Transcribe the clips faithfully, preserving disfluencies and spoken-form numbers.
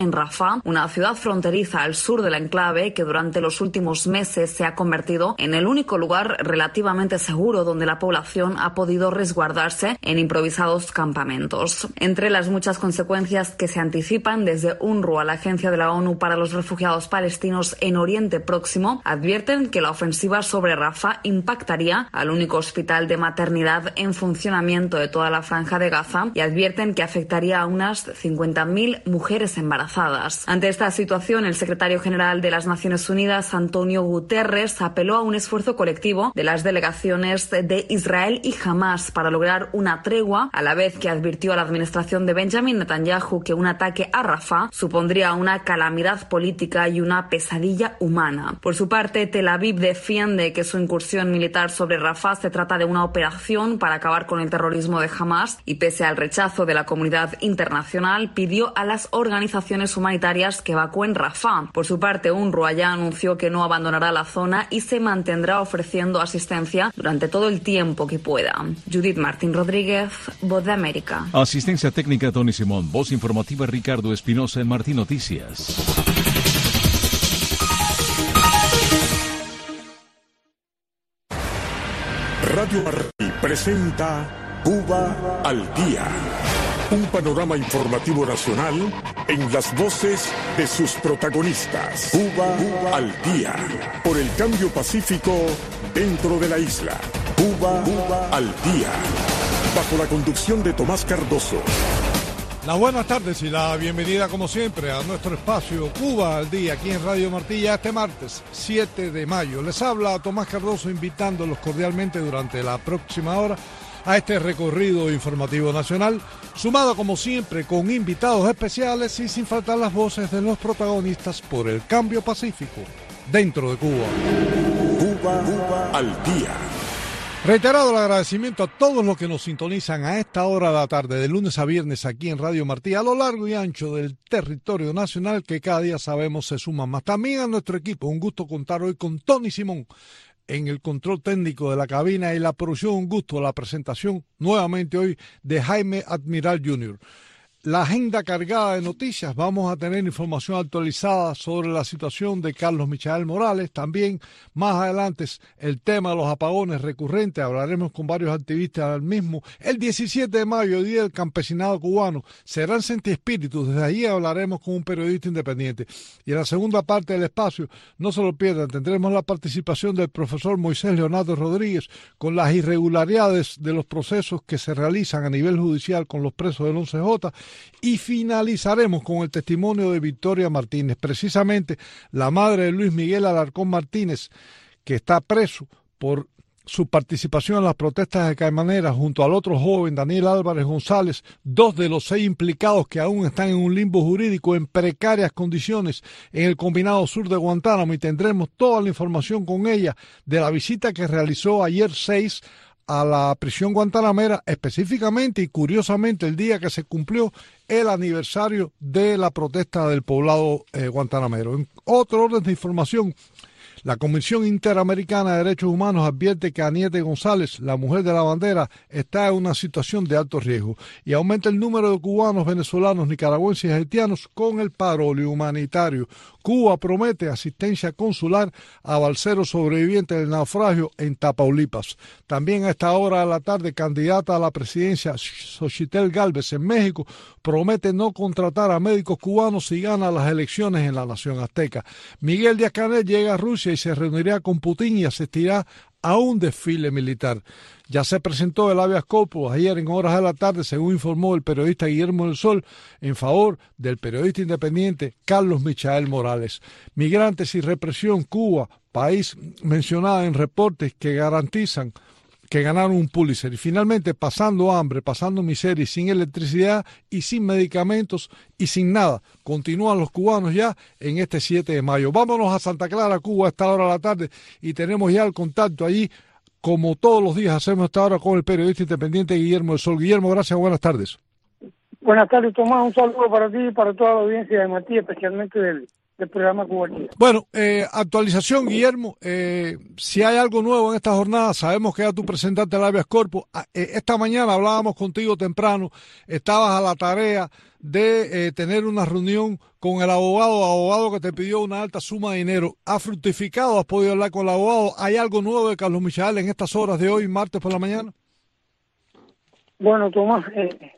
en Rafah, una ciudad fronteriza al sur del enclave que durante los últimos meses se ha convertido en el único lugar relativamente seguro donde la población ha podido resguardarse en improvisados campamentos. Entre las muchas consecuencias que se anticipan, desde UNRWA, la Agencia de la ONU para los Refugiados Palestinos en Oriente Próximo, advierten que la ofensiva sobre Rafah impactaría al único hospital de maternidad en funcionamiento de toda la franja de Gaza y advierten que afectaría a unas cincuenta mil mujeres embarazadas. Ante esta situación, el secretario general de las Naciones Unidas, Antonio Guterres, apeló a un esfuerzo colectivo de las delegaciones de Israel y Hamás para lograr una tregua, a la vez que advirtió a la administración de Benjamin Netanyahu que un ataque a Rafah supondría una calamidad política y una pesadilla humana. Por su parte, Tel Aviv defiende que su incursión militar sobre Rafah se trata de una operación para acabar con el terrorismo de Hamás y, pese al rechazo de la comunidad internacional, pidió a las organizaciones humanitarias que evacúen Rafah. Por su parte, UNRWA ya anunció que no abandonará la zona y se mantendrá ofreciendo asistencia durante todo el tiempo que pueda. Judith Martín Rodríguez, Voz de América. Asistencia técnica Tony Simón, voz informativa Ricardo Espinosa en Martín Noticias. Radio Martí presenta Cuba al Día. Un panorama informativo nacional en las voces de sus protagonistas. Cuba, Cuba al Día. Por el cambio pacífico dentro de la isla. Cuba, Cuba al Día. Bajo la conducción de Tomás Cardoso. Las buenas tardes y la bienvenida como siempre a nuestro espacio Cuba al Día aquí en Radio Martilla este martes siete de mayo. Les habla Tomás Cardoso invitándolos cordialmente durante la próxima hora a este recorrido informativo nacional, sumado como siempre con invitados especiales y sin faltar las voces de los protagonistas por el cambio pacífico dentro de Cuba. Cuba, Cuba al Día. Reiterado el agradecimiento a todos los que nos sintonizan a esta hora de la tarde, de lunes a viernes aquí en Radio Martí, a lo largo y ancho del territorio nacional que cada día sabemos se suman más. También a nuestro equipo, un gusto contar hoy con Tony Simón en el control técnico de la cabina y la producción, un gusto la presentación nuevamente hoy de Jaime Admiral junior La agenda cargada de noticias, vamos a tener información actualizada sobre la situación de Carlos Michael Morales, también más adelante el tema de los apagones recurrentes, hablaremos con varios activistas del mismo. El diecisiete de mayo, Día del Campesinado Cubano, serán Sentiespíritus, desde allí hablaremos con un periodista independiente. Y en la segunda parte del espacio, no se lo pierdan, tendremos la participación del profesor Moisés Leonardo Rodríguez con las irregularidades de los procesos que se realizan a nivel judicial con los presos del once J, y finalizaremos con el testimonio de Victoria Martínez, precisamente la madre de Luis Miguel Alarcón Martínez, que está preso por su participación en las protestas de Caimanera junto al otro joven Daniel Álvarez González, dos de los seis implicados que aún están en un limbo jurídico en precarias condiciones en el Combinado Sur de Guantánamo, y tendremos toda la información con ella de la visita que realizó ayer seis a la prisión guantanamera, específicamente y curiosamente el día que se cumplió el aniversario de la protesta del poblado eh, guantanamero. En otro orden de información, la Comisión Interamericana de Derechos Humanos advierte que Aniete González, la mujer de la bandera, está en una situación de alto riesgo y aumenta el número de cubanos, venezolanos, nicaragüenses y haitianos con el paro humanitario. Cuba promete asistencia consular a balseros sobrevivientes del naufragio en Tamaulipas. También a esta hora de la tarde, candidata a la presidencia Xochitl Gálvez en México promete no contratar a médicos cubanos si gana las elecciones en la nación azteca. Miguel Díaz-Canel llega a Rusia y se reunirá con Putin y asistirá a un desfile militar. Ya se presentó el habeas corpus ayer en horas de la tarde, según informó el periodista Guillermo del Sol, en favor del periodista independiente Carlos Michael Morales. Migrantes y represión, Cuba, país mencionado en reportes que garantizan que ganaron un Pulitzer. Y finalmente, pasando hambre, pasando miseria, y sin electricidad y sin medicamentos y sin nada, continúan los cubanos ya en este siete de mayo. Vámonos a Santa Clara, Cuba, a esta hora de la tarde, y tenemos ya el contacto allí, como todos los días hacemos esta hora, con el periodista independiente Guillermo del Sol. Guillermo, gracias, buenas tardes. Buenas tardes, Tomás, un saludo para ti y para toda la audiencia de Martí, especialmente del, del programa Cuba al Día. Bueno, eh, actualización, Guillermo, eh, si hay algo nuevo en esta jornada, sabemos que ya tú presentaste el habeas corpus. Eh, esta mañana hablábamos contigo temprano, estabas a la tarea de eh, tener una reunión con el abogado, abogado que te pidió una alta suma de dinero. ¿Ha fructificado? ¿Has podido hablar con el abogado? ¿Hay algo nuevo de Carlos Michael en estas horas de hoy, martes por la mañana? Bueno, Tomás, eh,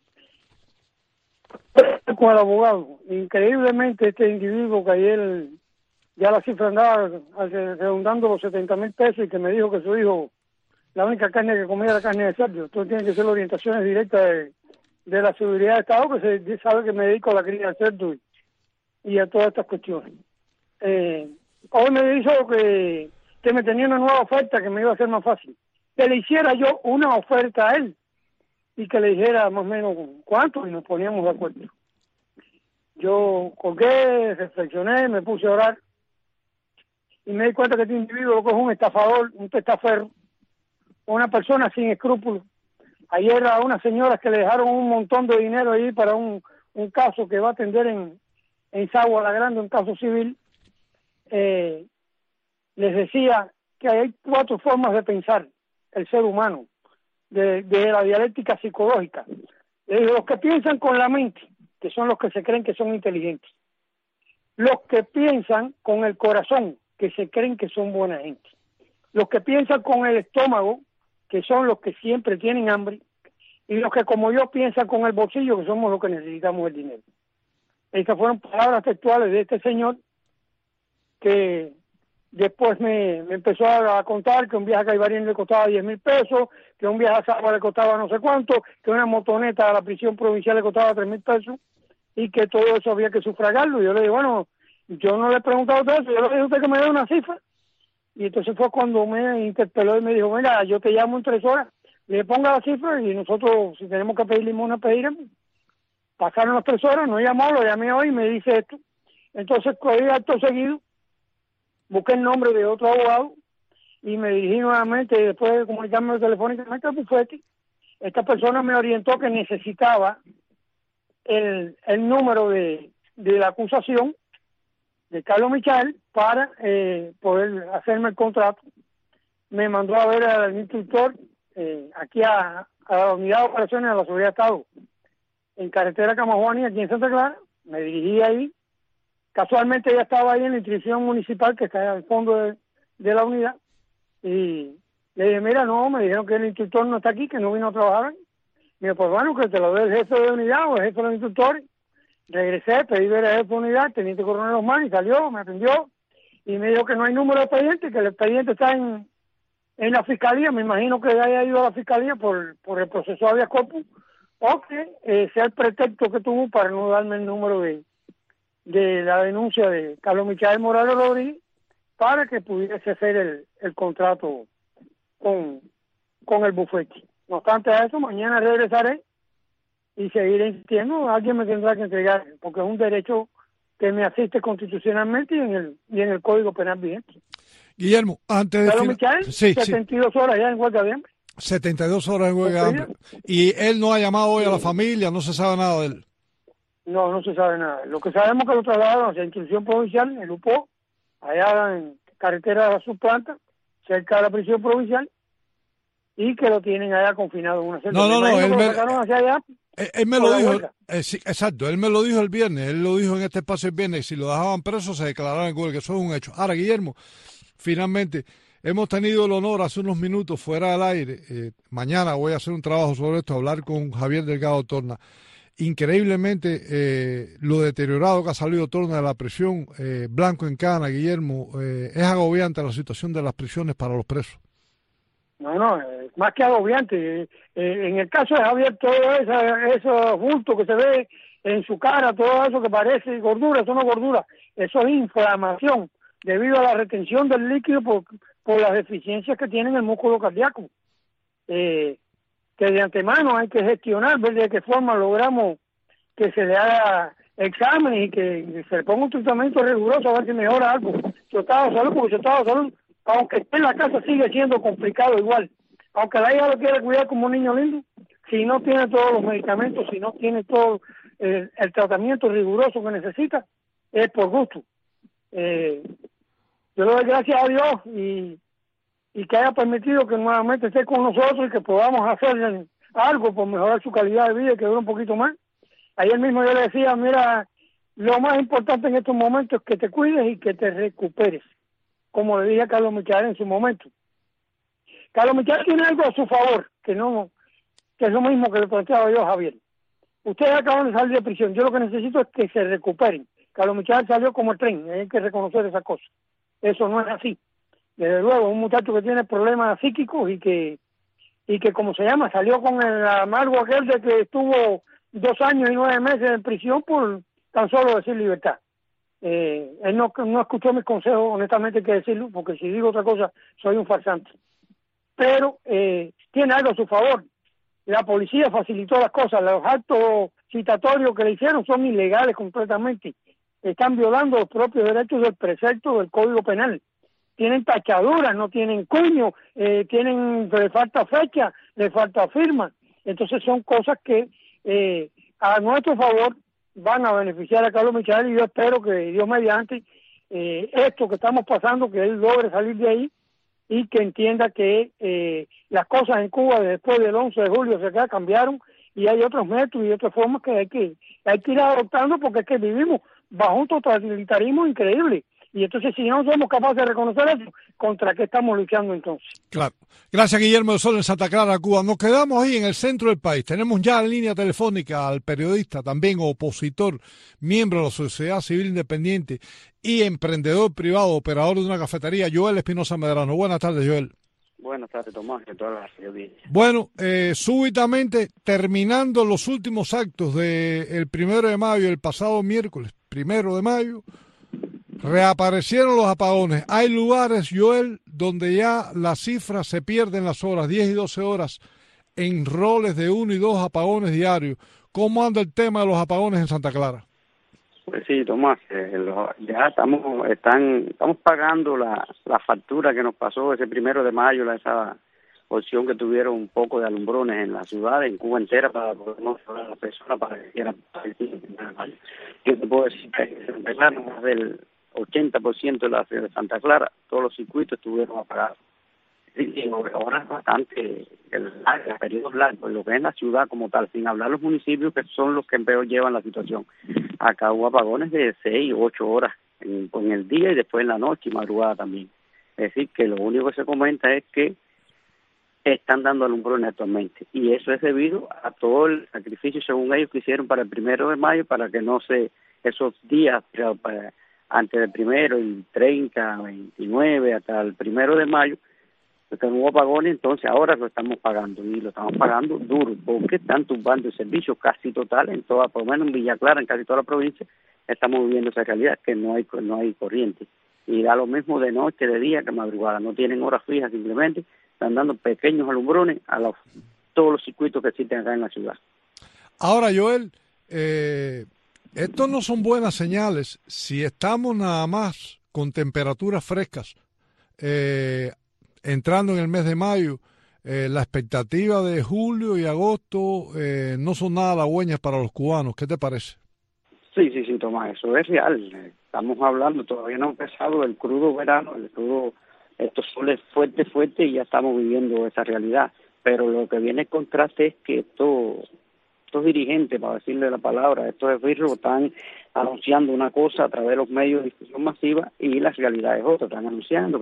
con el abogado, increíblemente este individuo que ayer ya la cifra andaba redondando los setenta mil pesos y que me dijo que su hijo, la única carne que comía era carne de cerdo. Entonces tiene que ser orientaciones directas de, de la seguridad de Estado, que se sabe que me dedico a la cría de cerdo y, y a todas estas cuestiones. Eh, hoy me dijo que, que me tenía una nueva oferta que me iba a hacer más fácil. Que le hiciera yo una oferta a él y que le dijera más o menos cuánto y nos poníamos de acuerdo. Yo colgué, reflexioné, me puse a orar y me di cuenta que este individuo lo que es un estafador, un testaferro, una persona sin escrúpulos. Ayer a unas señoras que le dejaron un montón de dinero ahí para un, un caso que va a atender en, en Sagua la Grande, un caso civil, eh, les decía que hay cuatro formas de pensar el ser humano, de, de la dialéctica psicológica. Le digo, los que piensan con la mente, que son los que se creen que son inteligentes. Los que piensan con el corazón, que se creen que son buena gente. Los que piensan con el estómago, que son los que siempre tienen hambre. Y los que, como yo, piensan con el bolsillo, que somos los que necesitamos el dinero. Estas fueron palabras textuales de este señor, que después me, me empezó a contar que un viaje a Caibarín le costaba diez mil pesos, que un viaje a Sagua le costaba no sé cuánto, que una motoneta a la prisión provincial le costaba tres mil pesos, y que todo eso había que sufragarlo. Y yo le dije, bueno, yo no le he preguntado todo eso, yo le dije a usted que me dé una cifra. Y entonces fue cuando me interpeló y me dijo, mira, yo te llamo en tres horas, le ponga la cifra y nosotros, si tenemos que pedir limosna, pediremos. Pasaron las tres horas, no llamó, lo llamé hoy y me dice esto. Entonces, cogí acto seguido, busqué el nombre de otro abogado y me dirigí nuevamente, después de comunicarme telefónicamente al bufete. Esta persona me orientó que necesitaba el, el número de, de la acusación de Carlos Michael para eh, poder hacerme el contrato. Me mandó a ver al instructor eh, aquí a, a la unidad de operaciones de la seguridad de Estado en carretera Camajuani, aquí en Santa Clara. Me dirigí ahí. Casualmente ella estaba ahí en la institución municipal que está al fondo de, de la unidad y le dije, mira, no, me dijeron que el instructor no está aquí, que no vino a trabajar. Me dijo, pues bueno, que te lo dé el jefe de unidad o el jefe de los instructores. Regresé, pedí ver al jefe de unidad, el teniente coronel Osman, y salió, me atendió y me dijo que no hay número de expediente, que el expediente está en, en la fiscalía. Me imagino que haya ido a la fiscalía por, por el proceso de habeas corpus o que eh, sea el pretexto que tuvo para no darme el número de de la denuncia de Carlos Michael Morales Rodríguez para que pudiese hacer el, el contrato con, con el bufete. No obstante a eso, mañana regresaré y seguiré insistiendo. Alguien me tendrá que entregar, porque es un derecho que me asiste constitucionalmente y en el y en el Código Penal vigente. Guillermo, antes de... Carlos Michael, sí, setenta y dos sí. horas ya en huelga de hambre. setenta y dos horas en huelga de hambre. Y él no ha llamado hoy a la familia, no se sabe nada de él. No, no se sabe nada. Lo que sabemos es que lo trasladaron hacia la institución provincial, en U P O, allá en carretera de la subplanta, cerca de la prisión provincial, y que lo tienen allá confinado en una celda. No, no, no, él me, hacia allá él, él me lo dijo, eh, sí, exacto, él me lo dijo el viernes, él lo dijo en este espacio el viernes, si lo dejaban preso se declaraban en huelga, que eso es un hecho. Ahora, Guillermo, finalmente, hemos tenido el honor hace unos minutos fuera del aire, eh, mañana voy a hacer un trabajo sobre esto, hablar con Javier Delgado Torna. Increíblemente, eh, lo deteriorado que ha salido Torna de la prisión, eh, blanco en cana, Guillermo, eh, es agobiante la situación de las prisiones para los presos. No, no, es más que agobiante. Eh, en el caso de Javier, todo ese, ese bulto que se ve en su cara, todo eso que parece gordura, eso no es gordura, eso es inflamación debido a la retención del líquido por, por las deficiencias que tiene en el músculo cardíaco. Eh, que de antemano hay que gestionar, ver de qué forma logramos que se le haga exámenes y que se le ponga un tratamiento riguroso a ver si mejora algo su estado de salud, porque su estado de salud, aunque esté en la casa, sigue siendo complicado igual. Aunque la hija lo quiere cuidar como un niño lindo, si no tiene todos los medicamentos, si no tiene todo el, el tratamiento riguroso que necesita, es por gusto. Eh, yo le doy gracias a Dios y, y que haya permitido que nuevamente esté con nosotros y que podamos hacer algo por mejorar su calidad de vida y que dure un poquito más. Ayer mismo yo le decía, mira, lo más importante en estos momentos es que te cuides y que te recuperes, como le dije a Carlos Michael en su momento. Carlos Michael tiene algo a su favor, que no, que es lo mismo que le planteaba yo a Javier. Ustedes acaban de salir de prisión, yo lo que necesito es que se recuperen. Carlos Michael salió como el tren, hay que reconocer esa cosa. Eso no es así. Desde luego, un muchacho que tiene problemas psíquicos y que, y que como se llama, salió con el amargo aquel de que estuvo dos años y nueve meses en prisión por tan solo decir libertad. Eh, él no, no escuchó mis consejos, honestamente hay que decirlo, porque si digo otra cosa, soy un farsante. Pero eh, tiene algo a su favor. La policía facilitó las cosas, los actos citatorios que le hicieron son ilegales completamente. Están violando los propios derechos del precepto del Código Penal. Tienen tachaduras, no tienen cuño, eh, tienen, le falta fecha, le falta firma. Entonces son cosas que eh, a nuestro favor van a beneficiar a Carlos Michael, y yo espero que Dios mediante eh, esto que estamos pasando, que él logre salir de ahí y que entienda que eh, las cosas en Cuba después del once de julio se quedan, cambiaron y hay otros métodos y otras formas que hay que hay que ir adoptando, porque es que vivimos bajo un totalitarismo increíble. Y entonces, si no somos capaces de reconocer eso, ¿contra qué estamos luchando entonces? Claro. Gracias, Guillermo del Sol, en Santa Clara, Cuba. Nos quedamos ahí en el centro del país. Tenemos ya en línea telefónica al periodista, también opositor, miembro de la Sociedad Civil Independiente y emprendedor privado, operador de una cafetería, Joel Espinosa Medrano. Buenas tardes, Joel. Buenas tardes, Tomás, y a toda la audiencia. Bueno, eh, súbitamente, terminando los últimos actos del primero de mayo, el pasado miércoles, primero de mayo, reaparecieron los apagones. Hay lugares, Joel, donde ya las cifras se pierden las horas, diez y doce horas, en roles de uno y dos apagones diarios. ¿Cómo anda el tema de los apagones en Santa Clara? Pues sí, Tomás, eh, lo, ya estamos están estamos pagando la, la factura que nos pasó ese primero de mayo, la, esa opción que tuvieron un poco de alumbrones en la ciudad, en Cuba entera, para poder mostrar a las personas para que quieran. Yo te puedo decir que en Santa Clara, más del ochenta por ciento de la ciudad de Santa Clara, todos los circuitos estuvieron apagados. Y ahora es bastante larga, periodos largos, lo que es la ciudad como tal, sin hablar los municipios que son los que peor llevan la situación. Acá hubo apagones de seis o ocho horas en, en el día y después en la noche y madrugada también. Es decir, que lo único que se comenta es que están dando alumbrones actualmente, y eso es debido a todo el sacrificio, según ellos, que hicieron para el primero de mayo, para que no se, esos días, para, antes del primero, el treinta, veintinueve, hasta el primero de mayo, porque no hubo apagones, entonces ahora lo estamos pagando, y lo estamos pagando duro, porque están tumbando el servicio casi total en toda, por lo menos en Villa Clara, en casi toda la provincia, estamos viviendo esa realidad, que no hay no hay corriente, y da lo mismo de noche, de día, que madrugada, no tienen horas fijas, simplemente están dando pequeños alumbrones a los, todos los circuitos que existen acá en la ciudad. Ahora, Joel, eh, estos no son buenas señales si estamos nada más con temperaturas frescas, eh, entrando en el mes de mayo. Eh, la expectativa de julio y agosto eh, no son nada halagüeñas para los cubanos. ¿Qué te parece? Sí, sí, sí, Tomás, eso es real. Estamos hablando, todavía no ha empezado el crudo verano, el crudo, estos soles fuertes, fuertes, y ya estamos viviendo esa realidad. Pero lo que viene en contraste es que estos, estos dirigentes, para decirle la palabra, estos esbirros están anunciando una cosa a través de los medios de difusión masiva y la realidad es otra. Están anunciando que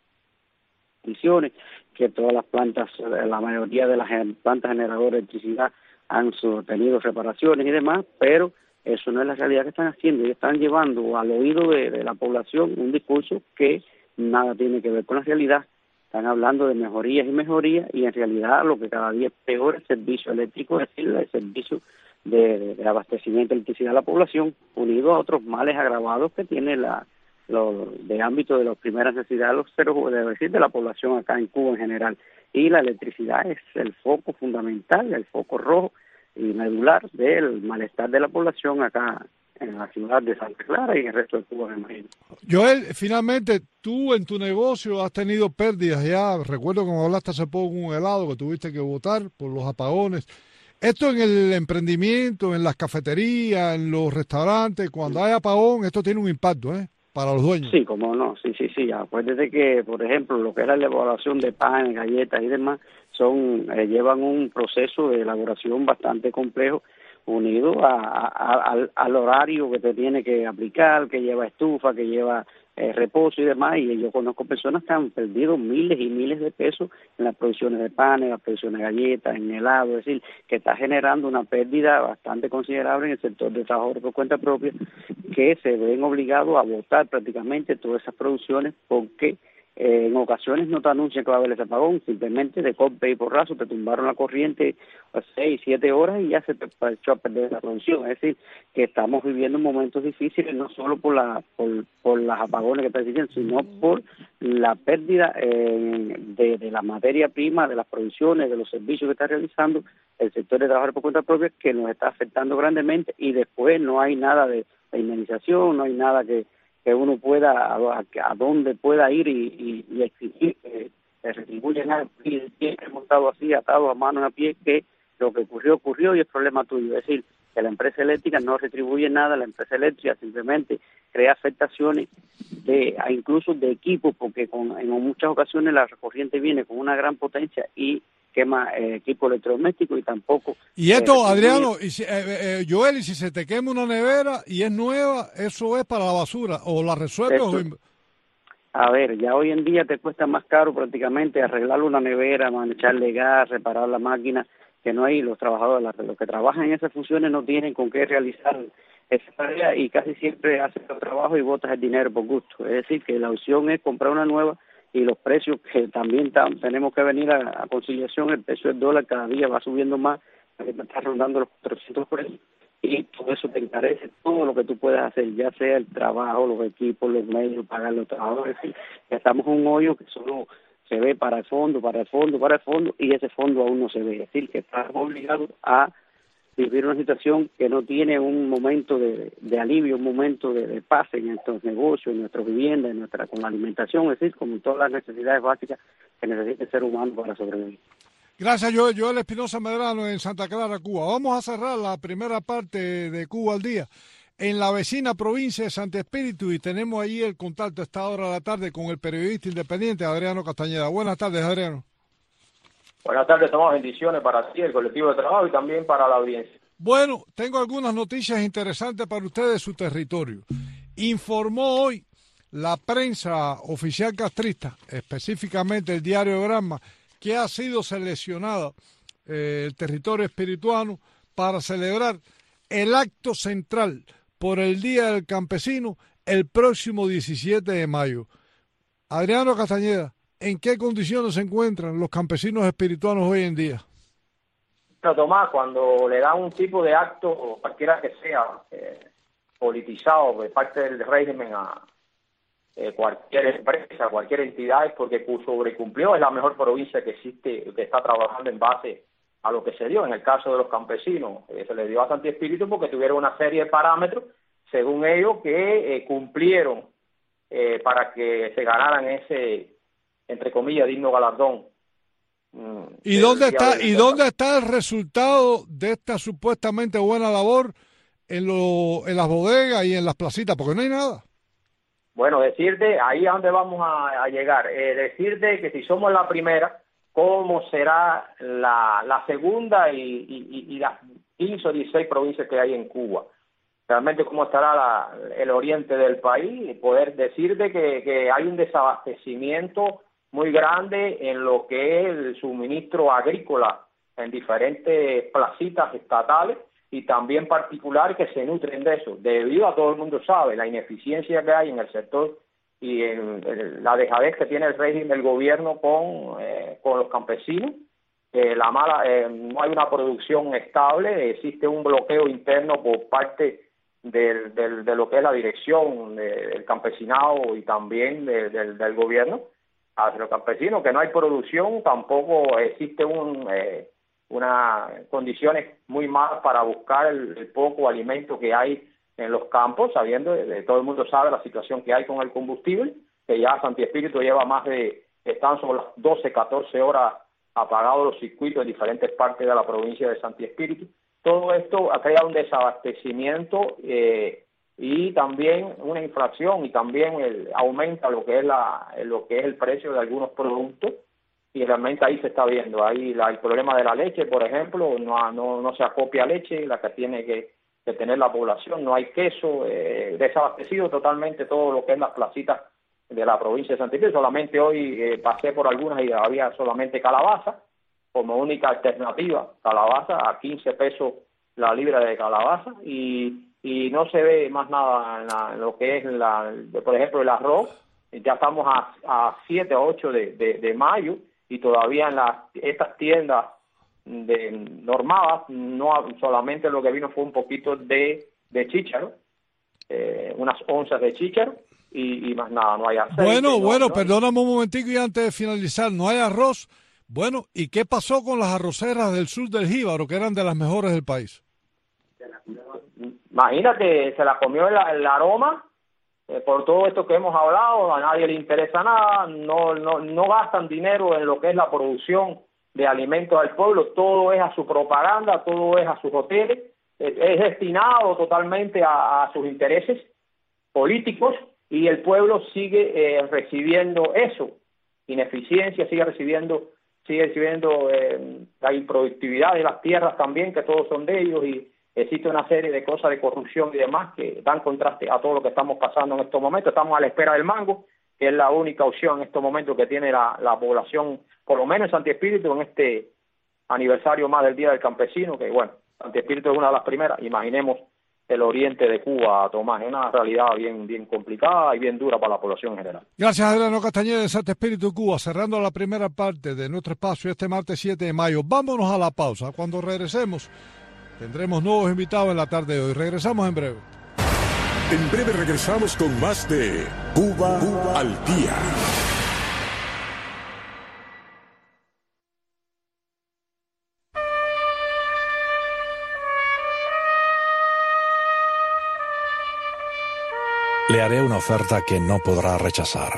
condiciones, que todas las plantas, la mayoría de las plantas generadoras de electricidad han tenido reparaciones y demás, pero eso no es la realidad que están haciendo. Ellos están llevando al oído de, de la población un discurso que nada tiene que ver con la realidad. Están hablando de mejorías y mejorías, y en realidad lo que cada día es peor es el servicio eléctrico, es decir, el servicio de, de, de abastecimiento de electricidad a la población, unido a otros males agravados que tiene la Lo, de ámbito de las primeras necesidades, los seres, de decir, de la población acá en Cuba en general. Y la electricidad es el foco fundamental, el foco rojo y medular del malestar de la población acá en la ciudad de Santa Clara y en el resto de Cuba, me imagino. Joel, finalmente, tú en tu negocio has tenido pérdidas ya. Recuerdo como hablaste hace poco con un helado que tuviste que botar por los apagones. Esto en el emprendimiento, en las cafeterías, en los restaurantes, cuando hay apagón, esto tiene un impacto, ¿eh? Para los dueños. Sí, como no, sí, sí, sí. Acuérdate que, por ejemplo, lo que es la elaboración de pan, galletas y demás, son eh, llevan un proceso de elaboración bastante complejo, unido a, a, al, al horario que te tiene que aplicar, que lleva estufa, que lleva eh, reposo y demás, y yo conozco personas que han perdido miles y miles de pesos en las producciones de panes, en las producciones de galletas, en helado, es decir, que está generando una pérdida bastante considerable en el sector de trabajadores por cuenta propia, que se ven obligados a botar prácticamente todas esas producciones porque Eh, en ocasiones no te anuncian que va a haber ese apagón, simplemente de golpe y porrazo te tumbaron la corriente a seis, siete horas y ya se te echó a perder la producción. Es decir, que estamos viviendo momentos difíciles no solo por la por, por las apagones que están diciendo, sino por la pérdida eh, de, de la materia prima, de las producciones, de los servicios que está realizando el sector de trabajadores por cuenta propia, que nos está afectando grandemente, y después no hay nada de, de indemnización, no hay nada que que uno pueda, a, a dónde pueda ir y, y, y exigir que se retribuyan algo. Y siempre hemos estado así, atados a mano y a pie, que lo que ocurrió, ocurrió y es problema tuyo. Es decir, que la empresa eléctrica no retribuye nada, la empresa eléctrica simplemente crea afectaciones de, incluso de equipos, porque con, en muchas ocasiones la corriente viene con una gran potencia y quema eh, equipo electrodoméstico y tampoco... Y esto, eh, Adriano, y si, eh, eh, Joel, y si se te quema una nevera y es nueva, eso es para la basura, o la resuelves o... A ver, ya hoy en día te cuesta más caro prácticamente arreglar una nevera, echarle gas, reparar la máquina, que no hay los trabajadores, los que trabajan en esas funciones no tienen con qué realizar esa tarea y casi siempre hacen el trabajo y botas el dinero por gusto. Es decir, que la opción es comprar una nueva, y los precios que también tam, tenemos que venir a, a conciliación, el precio del dólar cada día va subiendo más, está rondando los cuatrocientos pesos, y todo eso te encarece todo lo que tú puedas hacer, ya sea el trabajo, los equipos, los medios, pagar los trabajadores. Ya estamos en un hoyo que solo se ve para el fondo, para el fondo, para el fondo, y ese fondo aún no se ve. Es decir, que estamos obligados a vivir una situación que no tiene un momento de, de alivio, un momento de, de paz en nuestros negocios, en nuestras viviendas, en nuestra, con la alimentación, es decir, con todas las necesidades básicas que necesita el ser humano para sobrevivir. Gracias, Joel. Joel Espinosa Medrano en Santa Clara, Cuba. Vamos a cerrar la primera parte de Cuba al día en la vecina provincia de Santi Espíritu, y tenemos allí el contacto a esta hora de la tarde con el periodista independiente Adriano Castañeda. Buenas tardes, Adriano. Buenas tardes, Tomás. Bendiciones para ti, el colectivo de trabajo, y también para la audiencia. Bueno, tengo algunas noticias interesantes para ustedes de su territorio. Informó hoy la prensa oficial castrista, específicamente el diario Granma, que ha sido seleccionada eh, el territorio espirituano para celebrar el acto central por el Día del Campesino el próximo diecisiete de mayo. Adriano Castañeda, ¿en qué condiciones se encuentran los campesinos espirituanos hoy en día? Bueno, Tomás, cuando le dan un tipo de acto, cualquiera que sea, eh, politizado de parte del régimen a eh, cualquier empresa, cualquier entidad, es porque sobrecumplió, es la mejor provincia que existe, que está trabajando en base a lo que se dio. En el caso de los campesinos, eh, se les dio a Santi Espíritu porque tuvieron una serie de parámetros, según ellos, que eh, cumplieron eh, para que se ganaran ese, entre comillas, digno galardón. Mm, ¿Y dónde está y dónde está el resultado de esta supuestamente buena labor en, lo, en las bodegas y en las placitas? Porque no hay nada. Bueno, decirte, ahí a dónde vamos a, a llegar, eh, decirte que si somos la primera, ¿cómo será la, la segunda y, y, y las quince o dieciséis provincias que hay en Cuba? Realmente cómo estará la, el oriente del país, y poder decirte que, que hay un desabastecimiento muy grande en lo que es el suministro agrícola en diferentes placitas estatales y también particulares que se nutren de eso, debido a, todo el mundo sabe, la ineficiencia que hay en el sector y en, en la dejadez que tiene el régimen del gobierno con, eh, con los campesinos. Eh, la mala, eh, no hay una producción estable, existe un bloqueo interno por parte del, del, de lo que es la dirección del campesinado y también de, del, del gobierno hacia los campesinos, que no hay producción, tampoco existe un, eh, una condiciones muy malas para buscar el, el poco alimento que hay en los campos, sabiendo, eh, todo el mundo sabe la situación que hay con el combustible, que ya Santi Espíritu lleva más de, están sobre las doce, catorce horas apagado los circuitos en diferentes partes de la provincia de Santi Espíritu. Todo esto ha creado un desabastecimiento eh, y también una inflación, y también el, aumenta lo que es la lo que es el precio de algunos productos, y realmente ahí se está viendo ahí la, el problema de la leche, por ejemplo. No no, no se acopia leche, la que tiene que, que tener la población, no hay queso, eh, desabastecido totalmente todo lo que es las placitas de la provincia de Santi Espíritu. Solamente hoy eh, pasé por algunas y había solamente calabaza como única alternativa, calabaza a quince pesos la libra de calabaza, y y no se ve más nada en, la, en lo que es, la, por ejemplo, el arroz. Ya estamos a, a siete o ocho de, de, de mayo, y todavía en las estas tiendas de normadas no solamente lo que vino fue un poquito de, de chícharo, eh, unas onzas de chícharo, y, y más nada, no hay aceite. Bueno, no, bueno, no perdóname un momentico y antes de finalizar, no hay arroz. Bueno, ¿y qué pasó con las arroceras del sur del Jíbaro, que eran de las mejores del país? Imagínate, se la comió el, el aroma, eh, por todo esto que hemos hablado, a nadie le interesa nada, no, no, no gastan dinero en lo que es la producción de alimentos al pueblo, todo es a su propaganda, todo es a sus hoteles, es, es destinado totalmente a, a sus intereses políticos, y el pueblo sigue eh, recibiendo eso, ineficiencia, sigue recibiendo, sigue recibiendo eh, la improductividad de las tierras también, que todos son de ellos, y existe una serie de cosas de corrupción y demás que dan contraste a todo lo que estamos pasando en estos momentos. Estamos a la espera del mango, que es la única opción en estos momentos que tiene la, la población, por lo menos en Santi Espíritu, en este aniversario más del Día del Campesino, que bueno, Santi Espíritu es una de las primeras. Imaginemos el oriente de Cuba, Tomás, es una realidad bien, bien complicada y bien dura para la población en general. Gracias, Adriano Castañeda de Santi Espíritu, Cuba, cerrando la primera parte de nuestro espacio este martes siete de mayo. Vámonos a la pausa. Cuando regresemos, tendremos nuevos invitados en la tarde de hoy. Regresamos en breve. En breve regresamos con más de Cuba, Cuba al Día. Le haré una oferta que no podrá rechazar.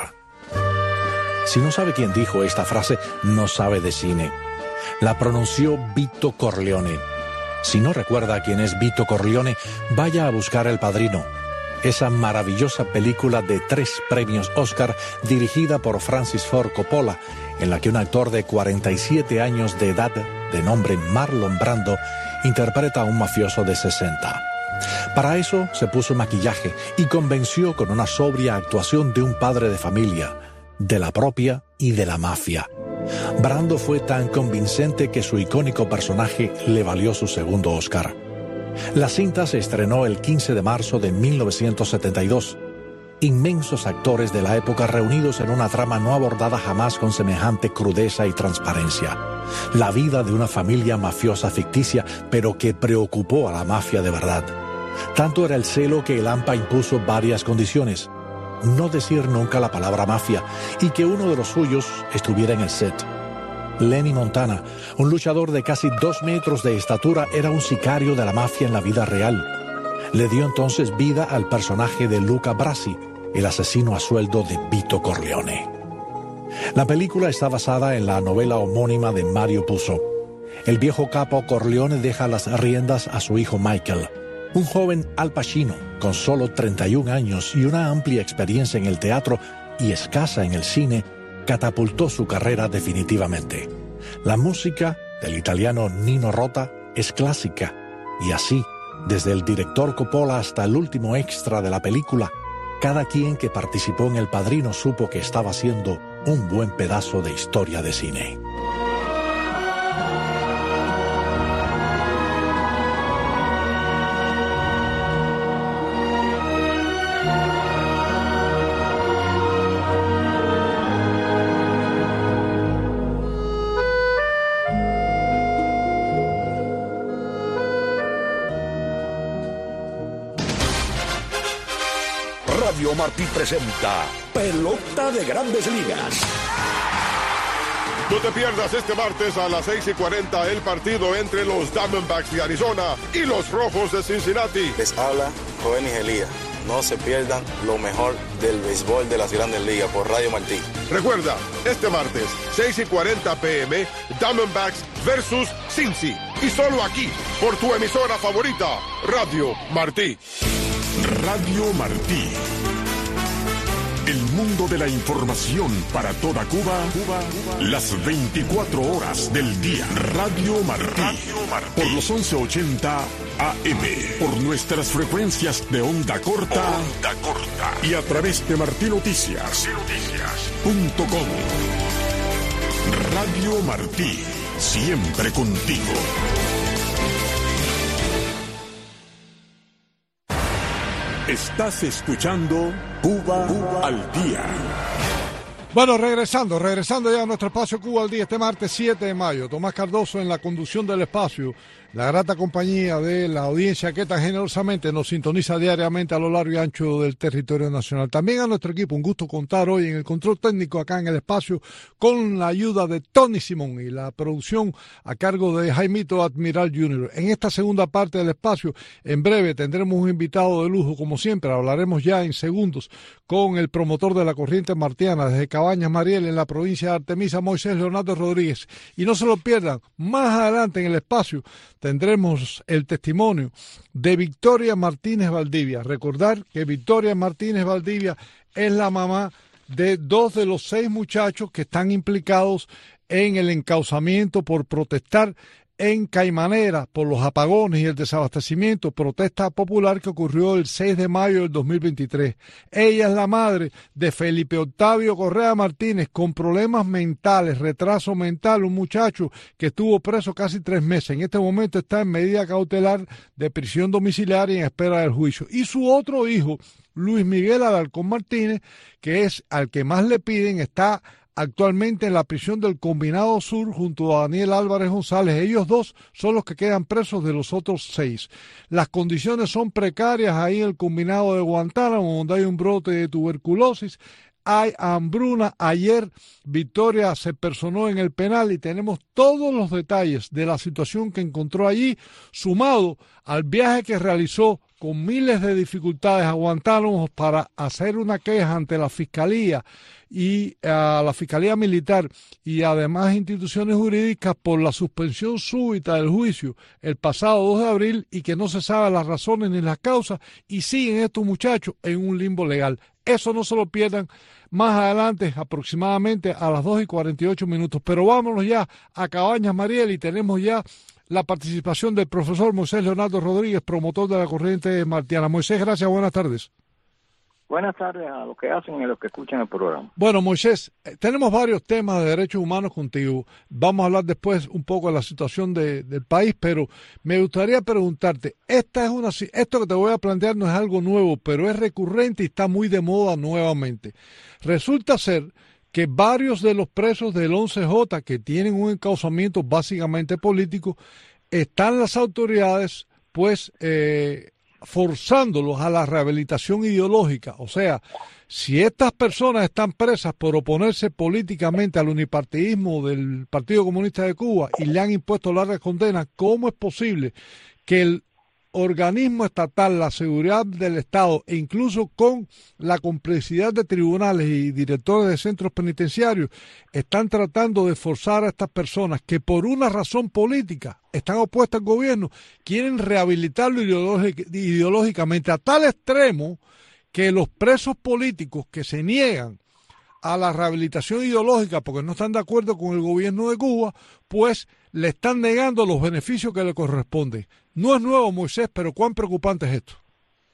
Si no sabe quién dijo esta frase, no sabe de cine. La pronunció Vito Corleone. Si no recuerda quién es Vito Corleone, vaya a buscar El Padrino, esa maravillosa película de tres premios Oscar dirigida por Francis Ford Coppola, en la que un actor de cuarenta y siete años de edad, de nombre Marlon Brando, interpreta a un mafioso de sesenta. Para eso se puso maquillaje y convenció con una sobria actuación de un padre de familia, de la propia y de la mafia. Brando fue tan convincente que su icónico personaje le valió su segundo Oscar. La cinta se estrenó el quince de marzo de mil novecientos setenta y dos. Inmensos actores de la época reunidos en una trama no abordada jamás con semejante crudeza y transparencia. La vida de una familia mafiosa ficticia, pero que preocupó a la mafia de verdad. Tanto era el celo que el AMPA impuso varias condiciones. No decir nunca la palabra mafia y que uno de los suyos estuviera en el set. Lenny Montana, un luchador de casi dos metros de estatura, era un sicario de la mafia en la vida real. Le dio entonces vida al personaje de Luca Brasi, el asesino a sueldo de Vito Corleone. La película está basada en la novela homónima de Mario Puzo. El viejo capo Corleone deja las riendas a su hijo Michael, un joven Al Pacino con solo treinta y un años y una amplia experiencia en el teatro y escasa en el cine, catapultó su carrera definitivamente. La música del italiano Nino Rota es clásica, y así, desde el director Coppola hasta el último extra de la película, cada quien que participó en El Padrino supo que estaba haciendo un buen pedazo de historia de cine. Radio Martí presenta Pelota de Grandes Ligas. No te pierdas este martes a las seis y cuarenta el partido entre los Diamondbacks de Arizona y los Rojos de Cincinnati. Les habla Joven Elías. no se pierdan lo mejor del béisbol de las Grandes Ligas por Radio Martí. Recuerda, este martes, seis y cuarenta p m, Diamondbacks versus Cincy. Y solo aquí, por tu emisora favorita, Radio Martí. Radio Martí. El mundo de la información para toda Cuba, Cuba, Cuba, las veinticuatro horas del día. Radio Martí. Radio Martí. Por los once ochenta A M. Por nuestras frecuencias de onda corta. Onda corta. Y a través de Martí Noticias. Noticias. Punto com. Radio Martí. Siempre contigo. Estás escuchando Cuba, Cuba al Día. Bueno, regresando, regresando ya a nuestro espacio Cuba al Día, este martes siete de mayo. Tomás Cardoso en la conducción del espacio, la grata compañía de la audiencia que tan generosamente nos sintoniza diariamente a lo largo y ancho del territorio nacional. También a nuestro equipo, un gusto contar hoy en el control técnico acá en el espacio con la ayuda de Tony Simón y la producción a cargo de Jaimito Admiral junior En esta segunda parte del espacio, en breve tendremos un invitado de lujo, como siempre, hablaremos ya en segundos con el promotor de la corriente martiana desde Cabañas Mariel en la provincia de Artemisa, Moisés Leonardo Rodríguez. Y no se lo pierdan, más adelante en el espacio tendremos el testimonio de Victoria Martínez Valdivia. Recordar que Victoria Martínez Valdivia es la mamá de dos de los seis muchachos que están implicados en el encauzamiento por protestar en Caimanera por los apagones y el desabastecimiento, protesta popular que ocurrió el seis de mayo del dos mil veintitrés. Ella es la madre de Felipe Octavio Correa Martínez con problemas mentales, retraso mental, un muchacho que estuvo preso casi tres meses. En este momento está en medida cautelar de prisión domiciliaria en espera del juicio. Y su otro hijo, Luis Miguel Alarcón Martínez, que es al que más le piden, está actualmente en la prisión del Combinado Sur junto a Daniel Álvarez González. Ellos dos son los que quedan presos de los otros seis. Las condiciones son precarias ahí en el Combinado de Guantánamo, donde hay un brote de tuberculosis, hay hambruna. Ayer Victoria se personó en el penal y tenemos todos los detalles de la situación que encontró allí, sumado al viaje que realizó con miles de dificultades a Guantánamo para hacer una queja ante la Fiscalía y a la Fiscalía Militar y además instituciones jurídicas por la suspensión súbita del juicio el pasado dos de abril y que no se sabe las razones ni las causas y siguen estos muchachos en un limbo legal. Eso no se lo pierdan más adelante, aproximadamente a las dos y cuarenta y ocho minutos. Pero vámonos ya a Cabañas Mariel y tenemos ya la participación del profesor Moisés Leonardo Rodríguez, promotor de la corriente martiana. Moisés, gracias, buenas tardes. Buenas tardes a los que hacen y a los que escuchan el programa. Bueno, Moisés, tenemos varios temas de derechos humanos contigo. Vamos a hablar después un poco de la situación de, del país, pero me gustaría preguntarte, esta es una, esto que te voy a plantear no es algo nuevo, pero es recurrente y está muy de moda nuevamente. Resulta ser que varios de los presos del once J que tienen un encauzamiento básicamente político, están las autoridades pues eh, forzándolos a la rehabilitación ideológica. O sea, si estas personas están presas por oponerse políticamente al unipartidismo del Partido Comunista de Cuba y le han impuesto largas condenas, ¿cómo es posible que el organismo estatal, la seguridad del Estado e incluso con la complicidad de tribunales y directores de centros penitenciarios están tratando de forzar a estas personas que por una razón política están opuestas al gobierno, quieren rehabilitarlo ideológicamente a tal extremo que los presos políticos que se niegan a la rehabilitación ideológica porque no están de acuerdo con el gobierno de Cuba, pues le están negando los beneficios que le corresponden. No es nuevo, Moisés, pero ¿cuán preocupante es esto?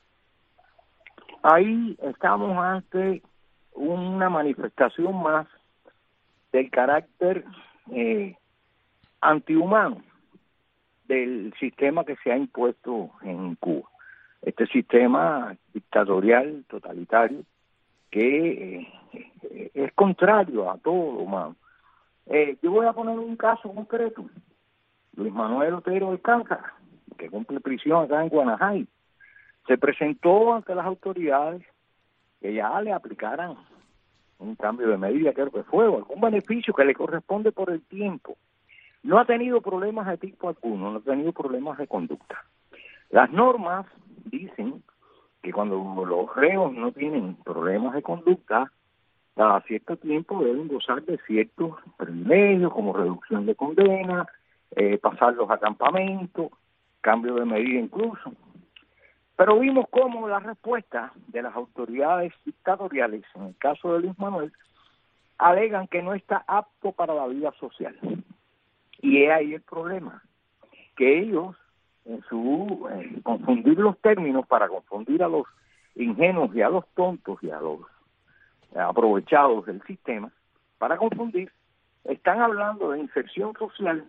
Ahí estamos ante una manifestación más del carácter eh, antihumano del sistema que se ha impuesto en Cuba. Este sistema dictatorial, totalitario, que eh, es contrario a todo lo humano. Eh, yo voy a poner un caso concreto. Luis Manuel Otero Alcántara, que cumple prisión acá en Guanajay, se presentó ante las autoridades que ya le aplicaran un cambio de medida, creo que fue, o algún beneficio que le corresponde por el tiempo. No ha tenido problemas de tipo alguno, no ha tenido problemas de conducta. Las normas dicen que cuando los reos no tienen problemas de conducta, cada cierto tiempo deben gozar de ciertos privilegios, como reducción de condena, eh, pasarlos a campamento, cambio de medida incluso. Pero vimos cómo la respuesta de las autoridades dictatoriales, en el caso de Luis Manuel, alegan que no está apto para la vida social. Y es ahí el problema, que ellos, en su eh, confundir los términos para confundir a los ingenuos y a los tontos y a los eh, aprovechados del sistema, para confundir, están hablando de inserción social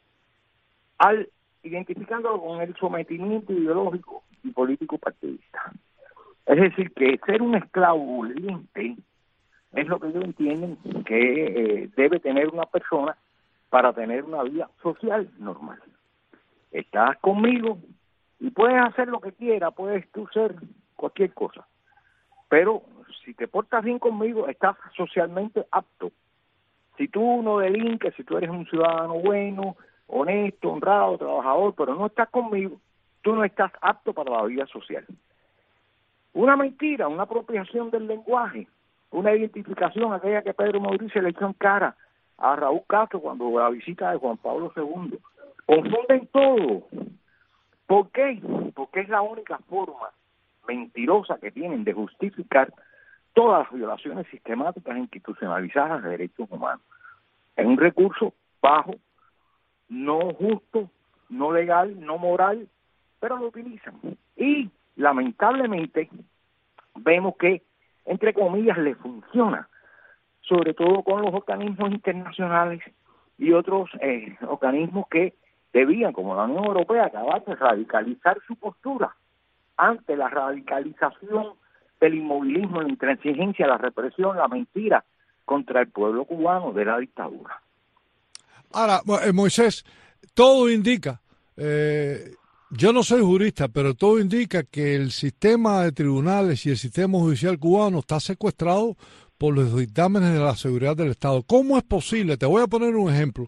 al identificándolo con el sometimiento ideológico y político partidista. Es decir, que ser un esclavo obediente es lo que ellos entienden que eh, debe tener una persona para tener una vida social normal. Estás conmigo y puedes hacer lo que quieras, puedes tú ser cualquier cosa, pero si te portas bien conmigo, estás socialmente apto. Si tú no delinques, si tú eres un ciudadano bueno, honesto, honrado, trabajador, pero no estás conmigo, tú no estás apto para la vida social. Una mentira, una apropiación del lenguaje, una identificación, aquella que Pedro Mauricio le echó en cara a Raúl Castro cuando la visita de Juan Pablo segundo. Confunden todo. ¿Por qué? Porque es la única forma mentirosa que tienen de justificar todas las violaciones sistemáticas e institucionalizadas de derechos humanos. Es un recurso bajo, no justo, no legal, no moral, pero lo utilizan. Y lamentablemente vemos que, entre comillas, le funciona, sobre todo con los organismos internacionales y otros eh, organismos que debían, como la Unión Europea, acabar de radicalizar su postura ante la radicalización del inmovilismo, la intransigencia, la represión, la mentira contra el pueblo cubano de la dictadura. Ahora, Moisés, todo indica, eh, yo no soy jurista, pero todo indica que el sistema de tribunales y el sistema judicial cubano está secuestrado por los dictámenes de la seguridad del Estado. ¿Cómo es posible? Te voy a poner un ejemplo.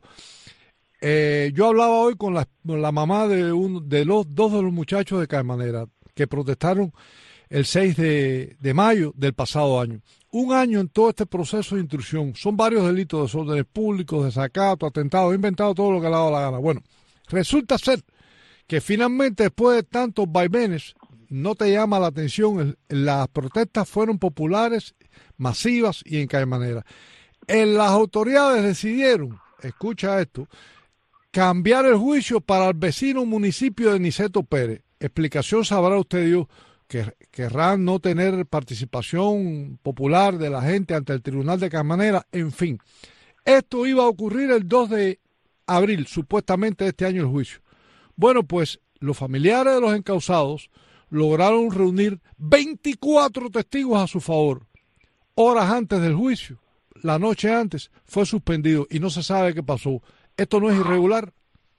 Eh, yo hablaba hoy con la, con la mamá de, un, de los dos de los muchachos de Caimanera que protestaron el seis de mayo del pasado año. Un año en todo este proceso de instrucción. Son varios delitos, desórdenes públicos, desacato, atentados. He inventado todo lo que le ha dado la gana. Bueno, resulta ser que finalmente, después de tantos vaivenes, no te llama la atención. Las protestas fueron populares, masivas y en Caimanera. En las autoridades decidieron, escucha esto, cambiar el juicio para el vecino municipio de Niceto Pérez. Explicación sabrá usted Dios, que querrán no tener participación popular de la gente ante el tribunal de Caimanera, en fin. Esto iba a ocurrir el dos de abril, supuestamente este año el juicio. Bueno, pues los familiares de los encausados lograron reunir veinticuatro testigos a su favor. Horas antes del juicio, la noche antes, fue suspendido y no se sabe qué pasó. ¿Esto no es irregular?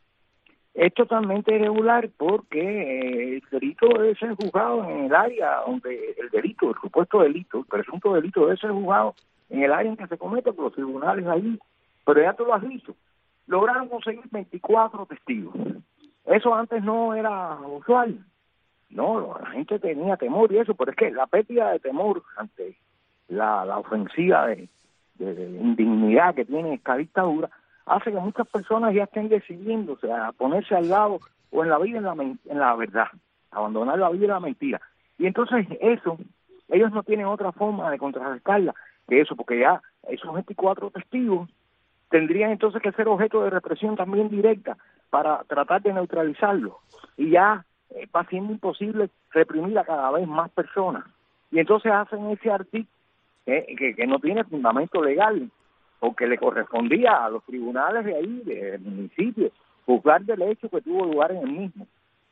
Es totalmente irregular porque eh, el delito debe ser juzgado en el área donde el delito, el supuesto delito, el presunto delito debe ser juzgado en el área en que se comete por los tribunales allí. Pero ya tú lo has dicho, lograron conseguir veinticuatro testigos. Eso antes no era usual. No, la gente tenía temor y eso, pero es que la pérdida de temor ante la, la ofensiva de, de, de indignidad que tiene esta dictadura hace que muchas personas ya estén decidiéndose a ponerse al lado o en la vida en la, en la verdad, abandonar la vida en la mentira. Y entonces eso, ellos no tienen otra forma de contrarrestarla que eso, porque ya esos veinticuatro testigos tendrían entonces que ser objeto de represión también directa para tratar de neutralizarlo. Y ya eh, va siendo imposible reprimir a cada vez más personas. Y entonces hacen ese artículo eh, que, que no tiene fundamento legal, porque le correspondía a los tribunales de ahí, del municipio, juzgar del hecho que tuvo lugar en el mismo.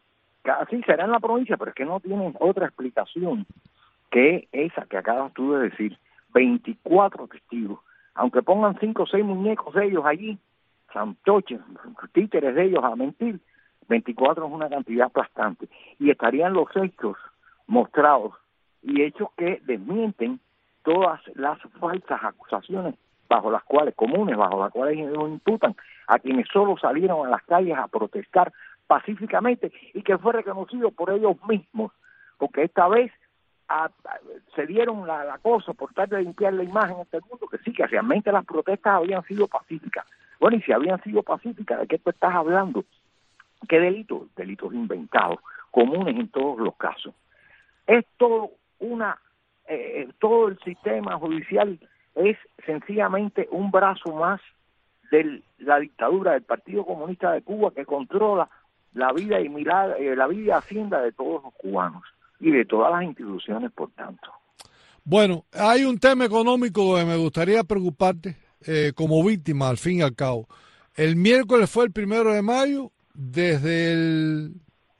Así será en la provincia, pero es que no tienen otra explicación que esa que acabas tú de decir. veinticuatro testigos, aunque pongan cinco o seis muñecos de ellos allí, santoches, títeres de ellos a mentir, veinticuatro es una cantidad aplastante. Y estarían los hechos mostrados, y hechos que desmienten todas las falsas acusaciones bajo las cuales, comunes, bajo las cuales ellos imputan a quienes solo salieron a las calles a protestar pacíficamente y que fue reconocido por ellos mismos, porque esta vez a, a, se dieron la, la cosa por tratar de limpiar la imagen ante el mundo, que sí, que realmente las protestas habían sido pacíficas. Bueno, y si habían sido pacíficas, ¿de qué tú estás hablando? ¿Qué delitos? Delitos inventados, comunes en todos los casos. Es todo una, eh, todo el sistema judicial es sencillamente un brazo más de la dictadura del Partido Comunista de Cuba, que controla la vida y mirada, eh, la vida y hacienda de todos los cubanos y de todas las instituciones, por tanto. Bueno, hay un tema económico que me gustaría preocuparte eh, como víctima, al fin y al cabo. El miércoles fue el primero de mayo, desde el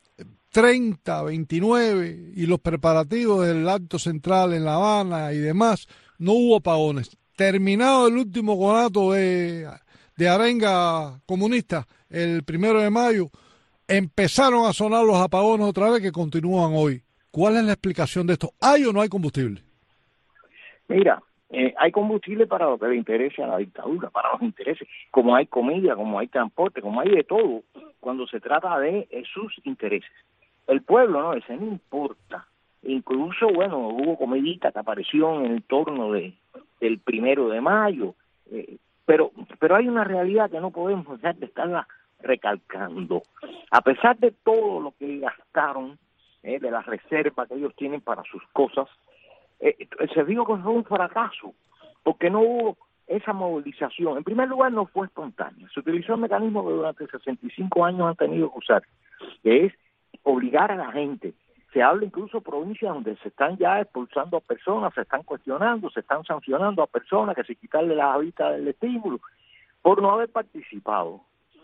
treinta, veintinueve y los preparativos del acto central en La Habana y demás, no hubo apagones. Terminado el último conato de, de arenga comunista, el primero de mayo, empezaron a sonar los apagones otra vez, que continúan hoy. ¿Cuál es la explicación de esto? ¿Hay o no hay combustible? Mira, eh, hay combustible para lo que le interese a la dictadura, para los intereses, como hay comida, como hay transporte, como hay de todo, cuando se trata de eh, sus intereses. El pueblo, no, ese no importa. Incluso, bueno, hubo comidita que apareció en el torno de, del primero de mayo, eh, pero, pero hay una realidad que no podemos dejar de estarla recalcando. A pesar de todo lo que gastaron, eh, de las reservas que ellos tienen para sus cosas, eh, se dijo que fue un fracaso, porque no hubo esa movilización. En primer lugar, no fue espontánea. Se utilizó el mecanismo que durante sesenta y cinco años han tenido que usar, que es obligar a la gente. Se habla incluso de provincias donde se están ya expulsando a personas, se están cuestionando, se están sancionando a personas, que se quitarle la vista del estímulo por no haber participado.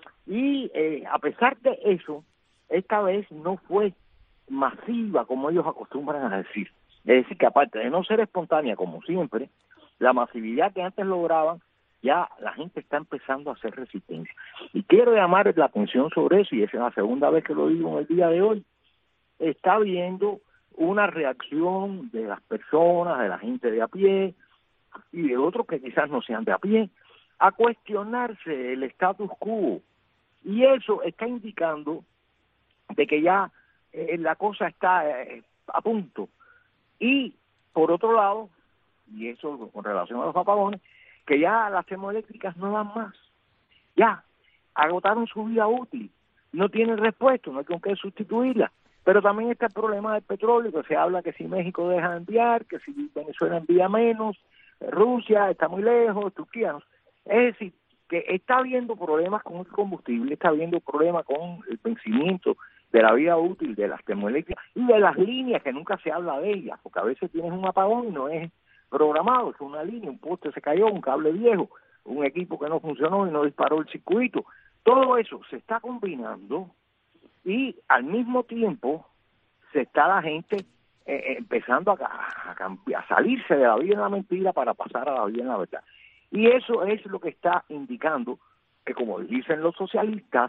Y eh, a pesar de eso, esta vez no fue masiva como ellos acostumbran a decir. Es decir, que aparte de no ser espontánea como siempre, la masividad que antes lograban, ya la gente está empezando a hacer resistencia. Y quiero llamar la atención sobre eso, y esa es la segunda vez que lo digo en el día de hoy. Está habiendo una reacción de las personas, de la gente de a pie, y de otros que quizás no sean de a pie, a cuestionarse el status quo. Y eso está indicando de que ya eh, la cosa está eh, a punto. Y, por otro lado, y eso con relación a los apagones, que ya las termoeléctricas no dan más. Ya, agotaron su vida útil, no tienen repuesto, no hay con qué sustituirla. Pero también está el problema del petróleo, que se habla que si México deja de enviar, que si Venezuela envía menos, Rusia está muy lejos, Turquía no. Es decir, que está habiendo problemas con el combustible, está habiendo problemas con el vencimiento de la vida útil de las termoeléctricas y de las líneas, que nunca se habla de ellas, porque a veces tienes un apagón y no es programado, es una línea, un poste se cayó, un cable viejo, un equipo que no funcionó y no disparó el circuito. Todo eso se está combinando y al mismo tiempo se está la gente eh, empezando a, a, a, a salirse de la vida en la mentira para pasar a la vida en la verdad. Y eso es lo que está indicando que, como dicen los socialistas,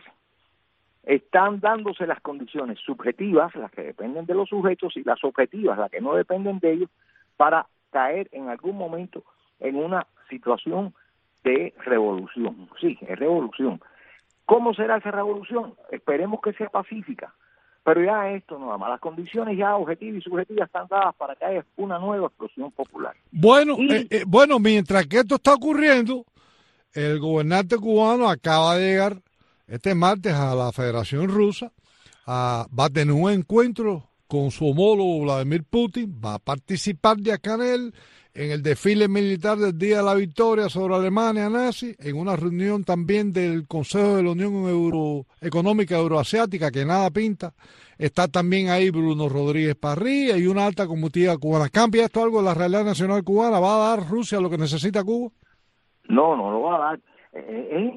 están dándose las condiciones subjetivas, las que dependen de los sujetos, y las objetivas, las que no dependen de ellos, para caer en algún momento en una situación de revolución. Sí, es revolución. ¿Cómo será esa revolución? Esperemos que sea pacífica. Pero ya esto nada más, las condiciones ya objetivas y subjetivas están dadas para que haya una nueva explosión popular. Bueno, y, eh, eh, bueno, mientras que esto está ocurriendo, el gobernante cubano acaba de llegar este martes a la Federación Rusa, a, va a tener un encuentro con su homólogo Vladimir Putin, va a participar de acá en él, en el desfile militar del Día de la Victoria sobre Alemania nazi, en una reunión también del Consejo de la Unión Euro, Económica Euroasiática, que nada pinta. Está también ahí Bruno Rodríguez Parrilla y una alta comitiva cubana. ¿Cambia esto algo en la realidad nacional cubana? ¿Va a dar Rusia lo que necesita Cuba? No, no lo va a dar. Eh,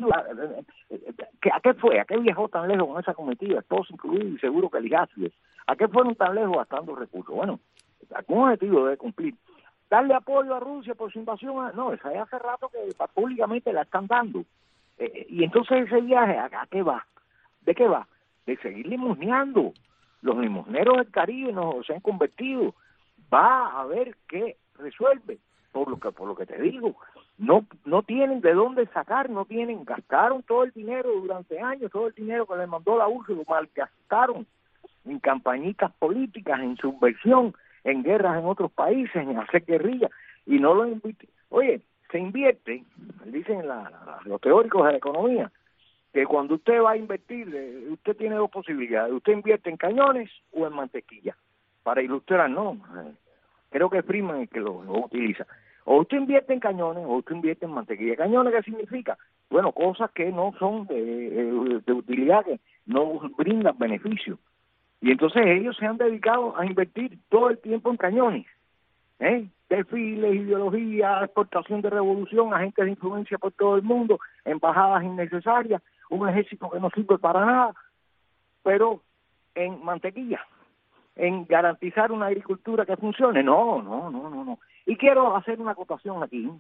eh, ¿A qué fue? ¿A qué viajó tan lejos con esa comitiva? Todos incluidos y seguro que Ligáciles. ¿A qué fueron tan lejos gastando recursos? Bueno, algún objetivo debe cumplir. Darle apoyo a Rusia por su invasión, a... no, eso ya hace rato que públicamente la están dando. Eh, y entonces ese viaje, ¿a, ¿a qué va? ¿De qué va? De seguir limosneando. Los limosneros del Caribe no se han convertido. Va a ver qué resuelve. Por lo que por lo que te digo, no no tienen de dónde sacar, no tienen, gastaron todo el dinero durante años, todo el dinero que les mandó la U R S S, lo malgastaron en campañitas políticas, en subversión, en guerras en otros países, en hacer guerrillas, y no lo invierte. Oye, se invierte, dicen la, la, los teóricos de la economía, que cuando usted va a invertir, usted tiene dos posibilidades, usted invierte en cañones o en mantequilla. Para ilustrar, no, creo que es Freeman el que lo, lo utiliza. O usted invierte en cañones o usted invierte en mantequilla. ¿Cañones qué significa? Bueno, cosas que no son de, de utilidad, que no brindan beneficio. Y entonces ellos se han dedicado a invertir todo el tiempo en cañones. ¿eh? Desfiles, ideología, exportación de revolución, agentes de influencia por todo el mundo, embajadas innecesarias, un ejército que no sirve para nada, pero en mantequilla, en garantizar una agricultura que funcione. No, no, no, no, no. Y quiero hacer una acotación aquí.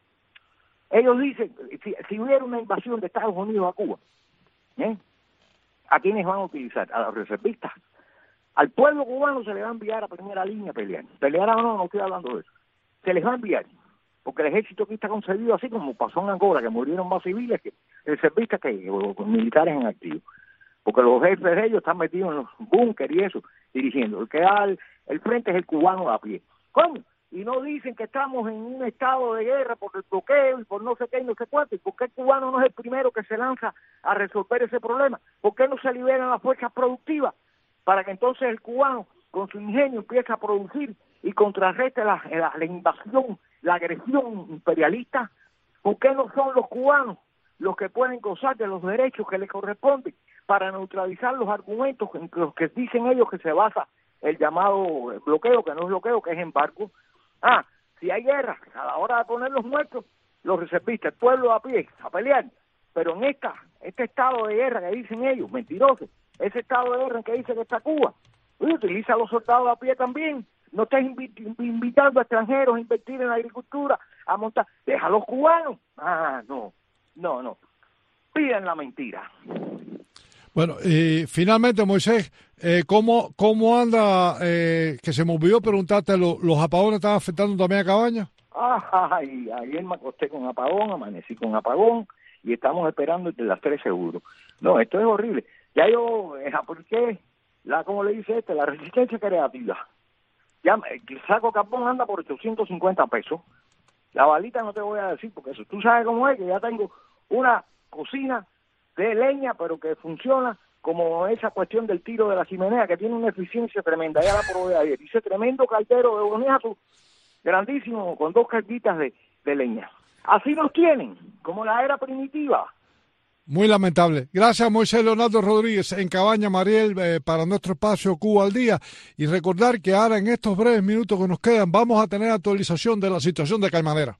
Ellos dicen, si, si hubiera una invasión de Estados Unidos a Cuba, ¿eh? ¿a quiénes van a utilizar? A los reservistas. Al pueblo cubano se le va a enviar a primera línea a pelear. Pelear o no, no estoy hablando de eso. Se les va a enviar, porque el ejército aquí está concebido así como pasó en Angola, que murieron más civiles que reservistas que o, militares en activo. Porque los jefes de ellos están metidos en los búnkeres y eso, dirigiendo. El que da el, el frente es el cubano a pie. ¿Cómo? Y no dicen que estamos en un estado de guerra por el bloqueo y por no sé qué y no sé cuánto. ¿Y por qué el cubano no es el primero que se lanza a resolver ese problema? ¿Por qué no se liberan las fuerzas productivas para que entonces el cubano con su ingenio empiece a producir y contrarreste la, la, la invasión, la agresión imperialista? ¿Por qué no son los cubanos los que pueden gozar de los derechos que les corresponden para neutralizar los argumentos en los que dicen ellos que se basa el llamado bloqueo, que no es bloqueo, que es embargo? Ah, si hay guerra, a la hora de poner los muertos, los reservistas, el pueblo a pie, a pelear. Pero en esta, este estado de guerra que dicen ellos, mentirosos, ese estado de guerra en que dice que está Cuba, oye, utiliza a los soldados a pie también. No estés invi- invitando a extranjeros a invertir en la agricultura, a montar. Deja a los cubanos. Ah, no, no, no. Piden la mentira. Bueno, y finalmente, Moisés, eh, ¿cómo, cómo anda, eh, que se me olvidó preguntarte, ¿lo, los apagones están afectando también a Cabaña? Ay, ayer me acosté con apagón, amanecí con apagón y estamos esperando desde las tres seguros. No, esto es horrible. Ya yo eh, apliqué, la, como le dice este, la resistencia creativa. Ya el saco carbón anda por ochocientos cincuenta pesos. La balita no te voy a decir porque eso, tú sabes cómo es, que ya tengo una cocina de leña, pero que funciona como esa cuestión del tiro de la chimenea, que tiene una eficiencia tremenda. Ya la probé ayer. Dice tremendo caldero de boniato, grandísimo, con dos carguitas de, de leña. Así los tienen, como la era primitiva. Muy lamentable. Gracias, Moisés Leonardo Rodríguez, en Cabaña Mariel, eh, para nuestro espacio Cuba al Día. Y recordar que ahora, en estos breves minutos que nos quedan, vamos a tener actualización de la situación de Caimanera.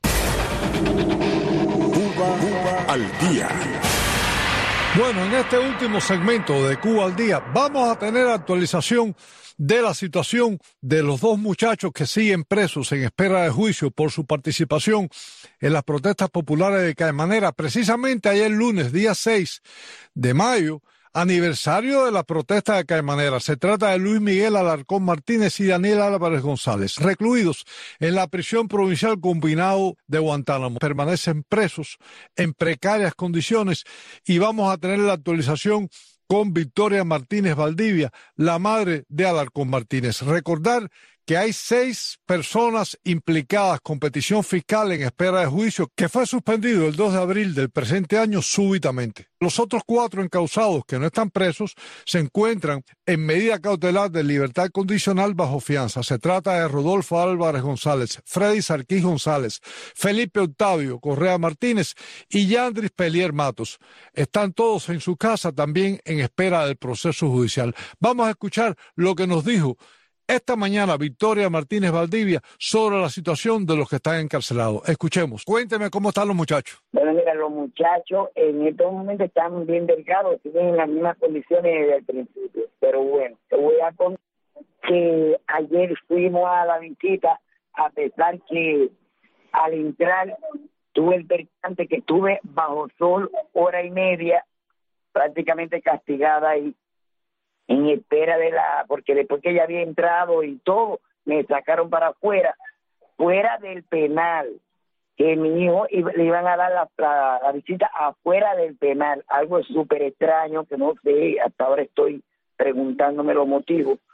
Cuba, Cuba al Día. Bueno, en este último segmento de Cuba al Día vamos a tener actualización de la situación de los dos muchachos que siguen presos en espera de juicio por su participación en las protestas populares de Caimanera. Precisamente ayer lunes, día seis de mayo, aniversario de la protesta de Caimanera. Se trata de Luis Miguel Alarcón Martínez y Daniel Álvarez González, recluidos en la prisión provincial combinado de Guantánamo. Permanecen presos en precarias condiciones y vamos a tener la actualización con Victoria Martínez Valdivia, la madre de Alarcón Martínez. Recordar que hay seis personas implicadas con petición fiscal en espera de juicio, que fue suspendido el dos de abril del presente año súbitamente. Los otros cuatro encausados que no están presos se encuentran en medida cautelar de libertad condicional bajo fianza. Se trata de Rodolfo Álvarez González, Freddy Sarquís González, Felipe Octavio Correa Martínez y Yandris Pelier Matos. Están todos en su casa también en espera del proceso judicial. Vamos a escuchar lo que nos dijo esta mañana Victoria Martínez Valdivia sobre la situación de los que están encarcelados. Escuchemos. Cuénteme cómo están los muchachos. Bueno, mira, los muchachos en estos momentos están bien delgados, siguen en las mismas condiciones desde el principio. Pero bueno, te voy a contar que ayer fuimos a la visita, a pesar que al entrar tuve el percance que estuve bajo sol hora y media, prácticamente castigada y en espera de la, porque después que ya había entrado y todo, me sacaron para afuera, fuera del penal, que mi hijo iba, le iban a dar la, la, la visita afuera del penal, algo súper extraño, que no sé, hasta ahora estoy preguntándome los motivos,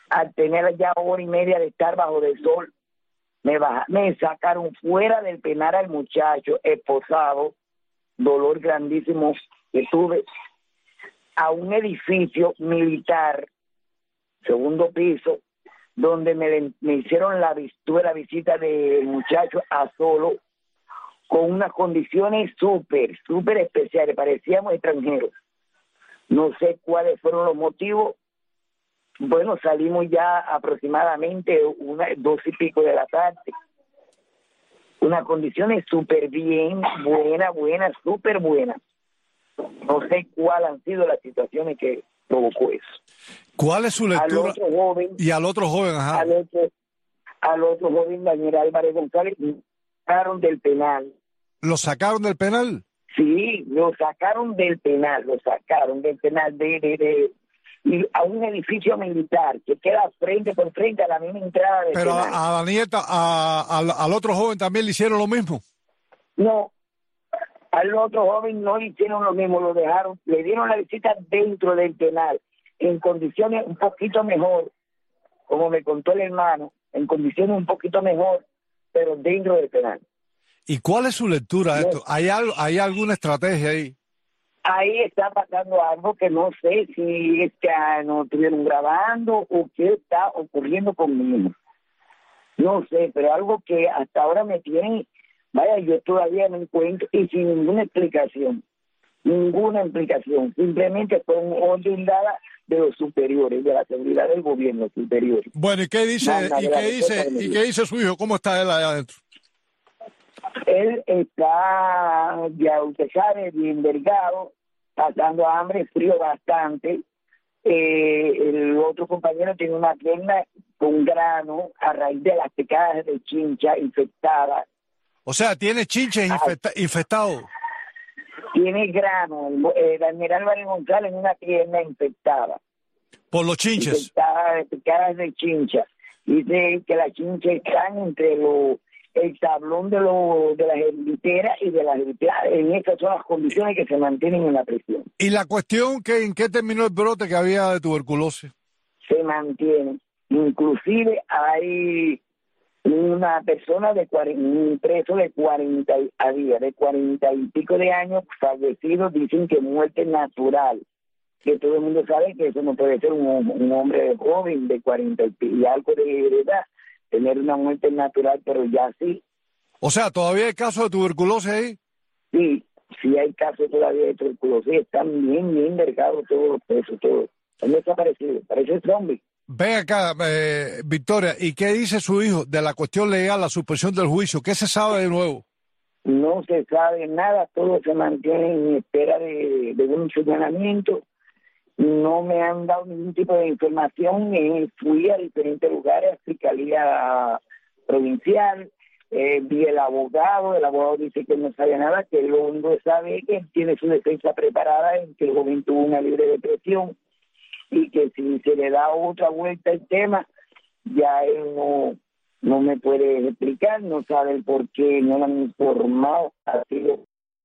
al tener ya hora y media de estar bajo del sol, me, baja, me sacaron fuera del penal al muchacho, esposado, dolor grandísimo que tuve, a un edificio militar, segundo piso, donde me, me hicieron la, tuve la visita del muchacho a solo, con unas condiciones súper, súper especiales, parecíamos extranjeros. No sé cuáles fueron los motivos. Bueno, salimos ya aproximadamente una, dos y pico de la tarde. Unas condiciones súper bien, buena, buena, súper buenas. No sé cuáles han sido las situaciones que provocó eso. ¿Cuál es su lectura? Al otro joven, y al otro joven, ajá. Al otro, al otro joven, Daniel Álvarez González, lo sacaron del penal. ¿Lo sacaron del penal? Sí, lo sacaron del penal, lo sacaron del penal de, de, de y a un edificio militar que queda frente por frente a la misma entrada del Pero penal. a, a la nieta, a, a, al otro joven también le hicieron lo mismo. No, al otro joven no le hicieron lo mismo, lo dejaron, le dieron la visita dentro del penal, en condiciones un poquito mejor, como me contó el hermano, en condiciones un poquito mejor, pero dentro del penal. ¿Y cuál es su lectura de No. esto? ¿Hay, algo, ¿Hay alguna estrategia ahí? Ahí está pasando algo que no sé si es que no estuvieron grabando o qué está ocurriendo conmigo. No sé, pero algo que hasta ahora me tiene, vaya, yo todavía no encuentro y sin ninguna explicación, ninguna explicación. Simplemente fue un orden dada de los superiores, de la seguridad del gobierno superior. Bueno, ¿y qué dice, Nada, y de la qué dice, respuesta de y mi qué vida. dice su hijo? ¿Cómo está él allá adentro? Él está, ya usted sabe, bien delgado, pasando hambre, frío bastante. Eh, el otro compañero tiene una pierna con grano a raíz de las picadas de chincha infectada. O sea, tiene chinches infecta infectados. Tiene grano, eh, Daniel Álvarez González en una pierna infectada. Por los chinches. Infectada de picadas de chincha. Dice que las chinchas están entre los el tablón de, lo, de las literas y de las literas. En estas son las condiciones que se mantienen en la prisión. ¿Y la cuestión que en qué terminó el brote que había de tuberculosis? Se mantiene. Inclusive hay una persona de cuarenta, un preso de cuarenta había de cuarenta y pico de años fallecido, dicen que muerte natural, que todo el mundo sabe que eso no puede ser un, un hombre joven de cuarenta y algo de edad tener una muerte natural, pero ya sí. O sea, ¿todavía hay casos de tuberculosis ahí? Sí, sí hay casos todavía de tuberculosis, están bien, bien delgados todos los presos, todos. Han desaparecido, parece zombie. Ven acá, eh, Victoria, ¿y qué dice su hijo de la cuestión legal, la suspensión del juicio? ¿Qué se sabe de nuevo? No se sabe nada, todo se mantiene en espera de, de un señalamiento. No me han dado ningún tipo de información. Eh, fui a diferentes lugares, a Fiscalía Provincial, eh, vi el abogado, el abogado dice que no sabe nada, que lo único que sabe es que tiene su defensa preparada, en que el joven tuvo una libre depresión y que si se le da otra vuelta al tema, ya él no, no me puede explicar, no sabe el por qué, no lo han informado, ha sido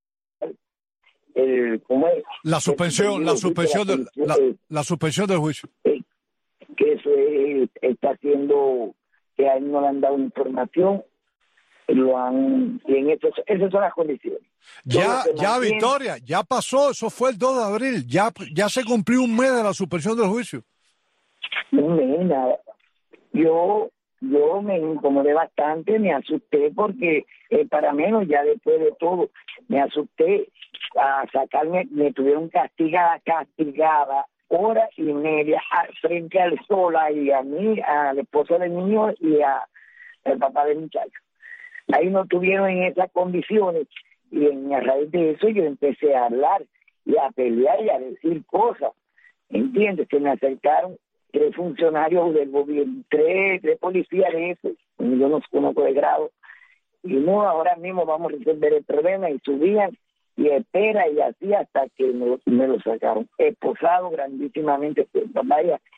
el, ¿cómo es? La suspensión, la suspensión del, la, la suspensión del juicio. Que eso es, está haciendo que a él no le han dado información, lo han, y en eso, esas son las condiciones. Ya, ya Victoria, ya pasó, eso fue el dos de abril, ya, ya se cumplió un mes de la suspensión del juicio. Un mes, nada. Yo, yo me incomodé bastante, me asusté porque eh, para menos ya después de todo, me asusté a sacarme, me tuvieron castigada, castigada, hora y media al frente al sol y a mí, al esposo del niño y a, al papá del muchacho. Ahí no tuvieron en esas condiciones y en, a raíz de eso yo empecé a hablar y a pelear y a decir cosas, ¿entiendes? Que me acercaron tres funcionarios del gobierno, tres, tres policías de esos, yo no conozco de grado, y no, ahora mismo vamos a resolver el problema, y subían y espera y así hasta que me, me lo sacaron, esposado grandísimamente, pues, vaya,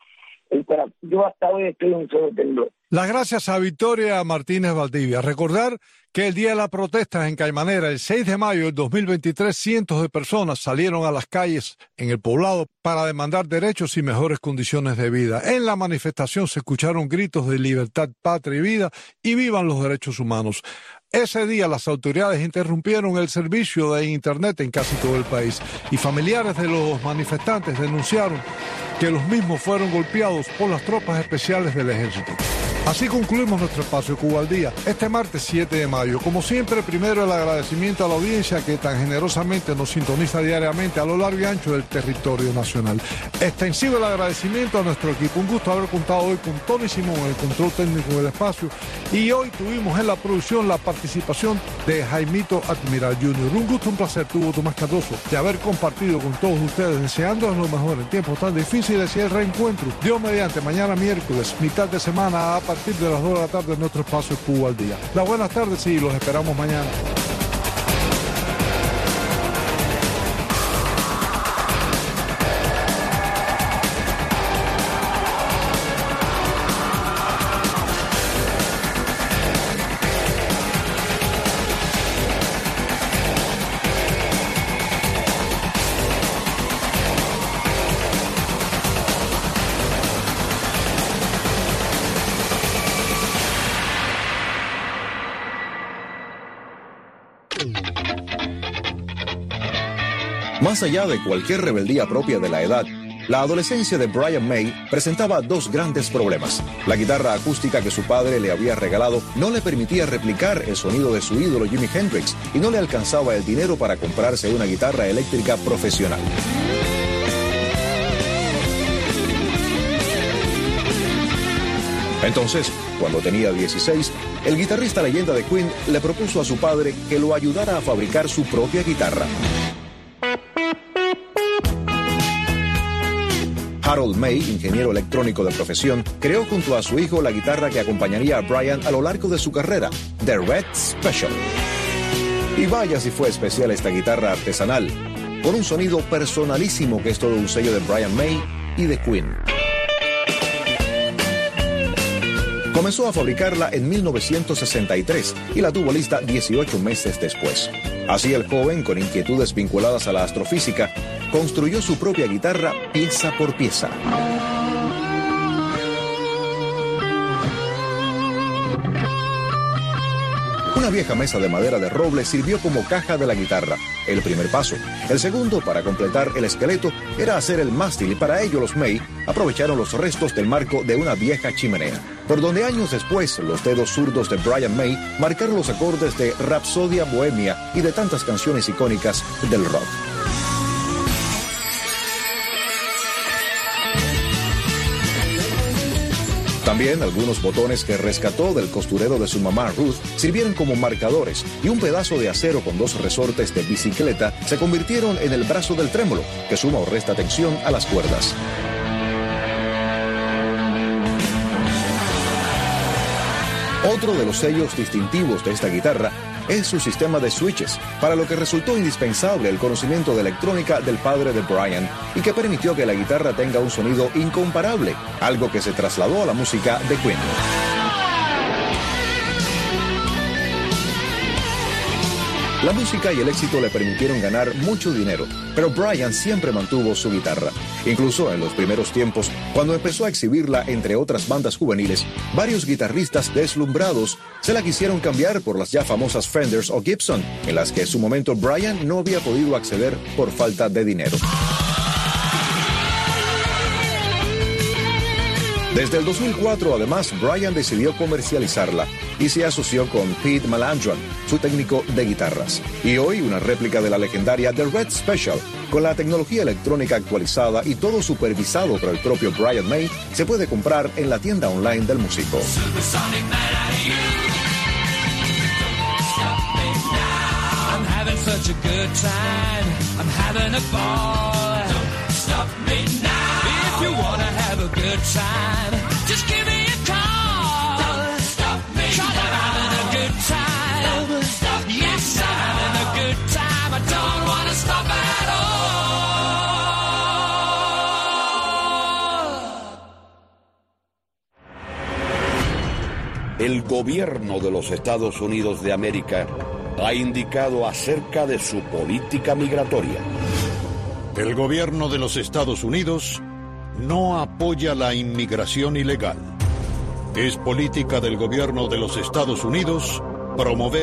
el corazón. Yo hasta hoy estoy en un solo temblor. Las gracias a Victoria Martínez Valdivia. Recordar que el día de la protesta en Caimanera, el seis de mayo del dos mil veintitrés, cientos de personas salieron a las calles en el poblado para demandar derechos y mejores condiciones de vida. En la manifestación se escucharon gritos de libertad, patria y vida y vivan los derechos humanos. Ese día las autoridades interrumpieron el servicio de Internet en casi todo el país y familiares de los manifestantes denunciaron que los mismos fueron golpeados por las tropas especiales del ejército. Así concluimos nuestro espacio Cuba al Día, este martes siete de mayo. Como siempre, primero el agradecimiento a la audiencia que tan generosamente nos sintoniza diariamente a lo largo y ancho del territorio nacional. Extensivo el agradecimiento a nuestro equipo. Un gusto haber contado hoy con Tony Simón en el control técnico del espacio. Y hoy tuvimos en la producción la participación de Jaimito Admiral junior Un gusto, un placer tuvo Tomás Cardoso de haber compartido con todos ustedes, deseándoles lo mejor en tiempos tan difíciles y el reencuentro. Dios mediante, mañana miércoles, mitad de semana a partir de las dos de la tarde en nuestro espacio Cuba al Día. Las buenas tardes y los esperamos mañana. Más allá de cualquier rebeldía propia de la edad, la adolescencia de Brian May presentaba dos grandes problemas. La guitarra acústica que su padre le había regalado no le permitía replicar el sonido de su ídolo Jimi Hendrix y no le alcanzaba el dinero para comprarse una guitarra eléctrica profesional. Entonces, cuando tenía dieciséis, el guitarrista leyenda de Queen le propuso a su padre que lo ayudara a fabricar su propia guitarra. Harold May, ingeniero electrónico de profesión, creó junto a su hijo la guitarra que acompañaría a Brian a lo largo de su carrera, The Red Special. Y vaya si fue especial esta guitarra artesanal, con un sonido personalísimo que es todo un sello de Brian May y de Queen. Comenzó a fabricarla en mil novecientos sesenta y tres y la tuvo lista dieciocho meses después. Así el joven, con inquietudes vinculadas a la astrofísica, construyó su propia guitarra pieza por pieza. Una vieja mesa de madera de roble sirvió como caja de la guitarra, el primer paso. El segundo, para completar el esqueleto, era hacer el mástil y para ello los May aprovecharon los restos del marco de una vieja chimenea, por donde años después los dedos zurdos de Brian May marcaron los acordes de Rapsodia Bohemia y de tantas canciones icónicas del rock. También algunos botones que rescató del costurero de su mamá Ruth sirvieron como marcadores y un pedazo de acero con dos resortes de bicicleta se convirtieron en el brazo del trémolo, que suma o resta tensión a las cuerdas. Otro de los sellos distintivos de esta guitarra es su sistema de switches, para lo que resultó indispensable el conocimiento de electrónica del padre de Brian y que permitió que la guitarra tenga un sonido incomparable, algo que se trasladó a la música de Queen. La música y el éxito le permitieron ganar mucho dinero, pero Brian siempre mantuvo su guitarra. Incluso en los primeros tiempos, cuando empezó a exhibirla entre otras bandas juveniles, varios guitarristas deslumbrados se la quisieron cambiar por las ya famosas Fenders o Gibson, en las que en su momento Brian no había podido acceder por falta de dinero. Desde el dos mil cuatro, además, Brian decidió comercializarla y se asoció con Pete Melandron, su técnico de guitarras. Y hoy, una réplica de la legendaria The Red Special, con la tecnología electrónica actualizada y todo supervisado por el propio Brian May, se puede comprar en la tienda online del músico. I'm having such a good time. I'm having a ball. Don't stop me now. If you wanna have a good time, just give me a call. Don't stop me now. I'm having a good time. Don't stop me now. Yes, I'm having a good time. I don't wanna stop at all. el gobierno de los Estados Unidos de América ha indicado acerca de su política migratoria. El gobierno de los Estados Unidos no apoya la inmigración ilegal. Es política del gobierno de los Estados Unidos promover